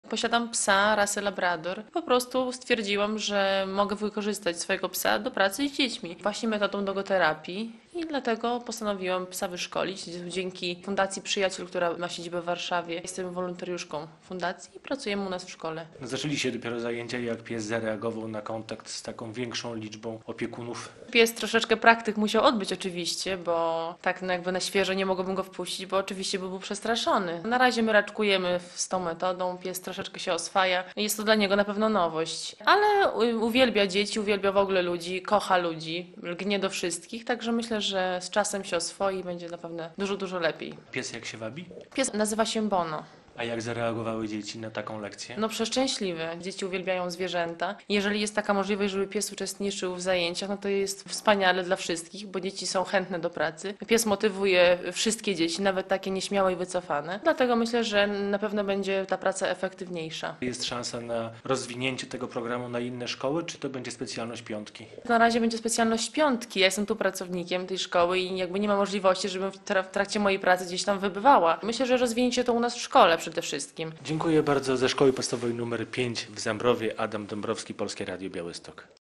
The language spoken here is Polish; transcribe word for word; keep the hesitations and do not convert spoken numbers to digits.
Posiadam psa rasy Labrador. Po prostu stwierdziłam, że mogę wykorzystać swojego psa do pracy z dziećmi, właśnie metodą dogoterapii. I dlatego postanowiłam psa wyszkolić. Dzięki Fundacji Przyjaciel, która ma siedzibę w Warszawie. Jestem wolontariuszką fundacji i pracujemy u nas w szkole. Zaczęli się dopiero zajęcia, jak pies zareagował na kontakt z taką większą liczbą opiekunów. Pies troszeczkę praktyk musiał odbyć oczywiście, bo tak no jakby na świeżo nie mogłabym go wpuścić, bo oczywiście by był przestraszony. Na razie my raczkujemy z tą metodą, pies troszeczkę się oswaja. Jest to dla niego na pewno nowość, ale u- uwielbia dzieci, uwielbia w ogóle ludzi, kocha ludzi, lgnie do wszystkich, także myślę, że z czasem się oswoi i będzie na pewno dużo, dużo lepiej. Pies jak się wabi? Pies nazywa się Bono. A jak zareagowały dzieci na taką lekcję? No przeszczęśliwe. Dzieci uwielbiają zwierzęta. Jeżeli jest taka możliwość, żeby pies uczestniczył w zajęciach, no to jest wspaniale dla wszystkich, bo dzieci są chętne do pracy. Pies motywuje wszystkie dzieci, nawet takie nieśmiałe i wycofane. Dlatego myślę, że na pewno będzie ta praca efektywniejsza. Jest szansa na rozwinięcie tego programu na inne szkoły, czy to będzie specjalność piątki? Na razie będzie specjalność piątki. Ja jestem tu pracownikiem tej szkoły i jakby nie ma możliwości, żebym w tra- w trakcie mojej pracy gdzieś tam wybywała. Myślę, że rozwinięcie to u nas w szkole przede wszystkim. Dziękuję bardzo. Ze Szkoły Podstawowej numer pięć w Zambrowie, Adam Dąbrowski, Polskie Radio Białystok.